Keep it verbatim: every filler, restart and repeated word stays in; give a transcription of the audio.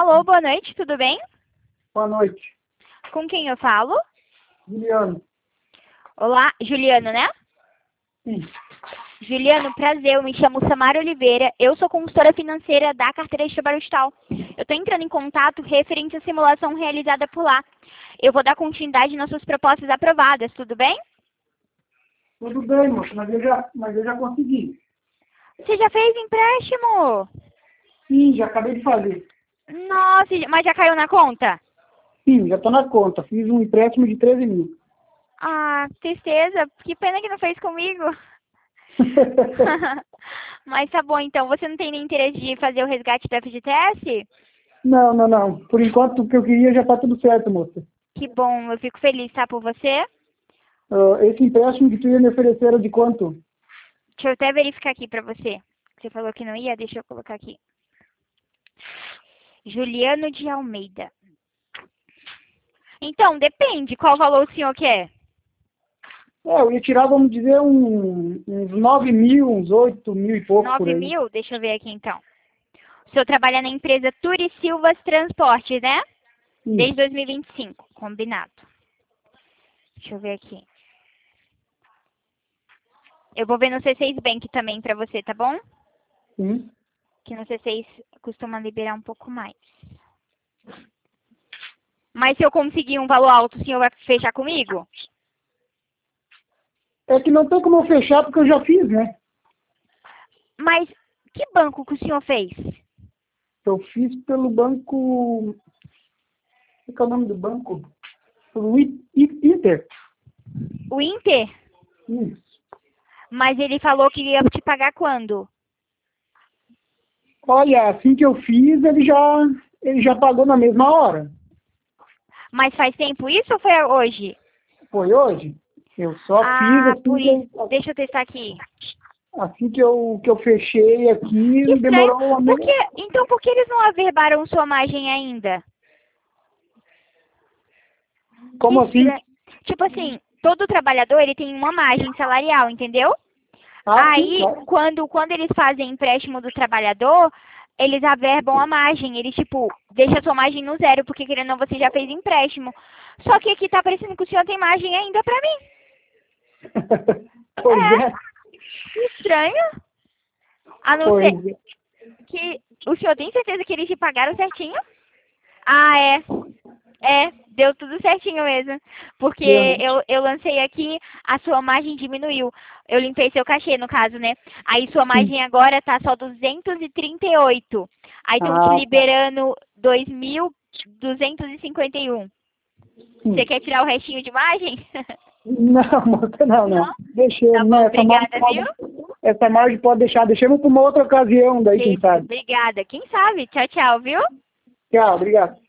Alô, boa noite, tudo bem? Boa noite. Com quem eu falo? Juliano. Olá, Juliano, né? Sim. Juliano, prazer, eu me chamo Samara Oliveira, eu sou consultora financeira da carteira de trabalho digital. Eu estou entrando em contato referente à simulação realizada por lá. Eu vou dar continuidade nas suas propostas aprovadas, tudo bem? Tudo bem, moço, mas eu já, mas eu já consegui. Você já fez empréstimo? Sim, já acabei de fazer. Nossa, mas já caiu na conta? Sim, já estou na conta. Fiz um empréstimo de treze mil. Ah, tristeza, que pena que não fez comigo. Mas tá bom, então, você não tem nem interesse de fazer o resgate do F G T S? Não, não, não. Por enquanto, o que eu queria já está tudo certo, moça. Que bom, eu fico feliz, tá, por você. Uh, esse empréstimo que tu ia me oferecer era de quanto? Deixa eu até verificar aqui pra você. Você falou que não ia, deixa eu colocar aqui. Juliano de Almeida. Então, depende, qual valor o senhor quer? É, eu ia tirar, vamos dizer, um, uns nove mil, uns oito mil e pouco por Nove aí. mil? Deixa eu ver aqui, então. O senhor trabalha na empresa Turi Silvas Transportes, né? Desde Isso. dois mil e vinte e cinco, combinado. Deixa eu ver aqui. Eu vou ver no C seis Bank também pra você, tá bom? Sim. Que no C seis costuma liberar um pouco mais. Mas se eu conseguir um valor alto, o senhor vai fechar comigo? É que não tem como eu fechar porque eu já fiz, né? Mas que banco que o senhor fez? Eu fiz pelo banco... Qual que é o nome do banco? Pelo I- I- Inter. O Inter? Isso. Mas ele falou que ia te pagar quando? Olha, assim que eu fiz, ele já, ele já pagou na mesma hora. Mas faz tempo isso ou foi hoje? Foi hoje. Eu só fiz Ah, assim por que isso. eu, Deixa eu testar aqui. assim que eu, que eu fechei Que aqui, estranho. demorou uma Por meia. que, então por que eles não averbaram sua margem ainda? Que Como assim? estranho. Tipo assim, todo trabalhador ele tem uma margem salarial, entendeu? Ah, sim, Aí, claro. quando, quando eles fazem empréstimo do trabalhador, eles averbam a margem. Eles, tipo, deixam a sua margem no zero, porque querendo ou não, você já fez empréstimo. Só que aqui tá parecendo que o senhor tem margem ainda pra mim. Pois É, é. que estranho. A não ser Pois é. que o senhor tem certeza que eles te pagaram certinho? Ah, é. É, deu tudo certinho mesmo. Porque Deu, né? eu, eu lancei aqui, a sua margem diminuiu. Eu limpei seu cachê, no caso, né? Aí sua Sim. margem agora tá só duzentos e trinta e oito. Aí estão te Ah, tá. liberando dois mil duzentos e cinquenta e um. Você Sim. quer tirar o restinho de margem? Não, moça, não, Não? não. Deixemos, Tá bom, né? Essa margem obrigada, pode, viu? essa margem pode deixar. Deixemos para uma outra ocasião daí, quem Isso, sabe. obrigada. Quem sabe? Tchau, tchau, viu? Tchau, obrigado.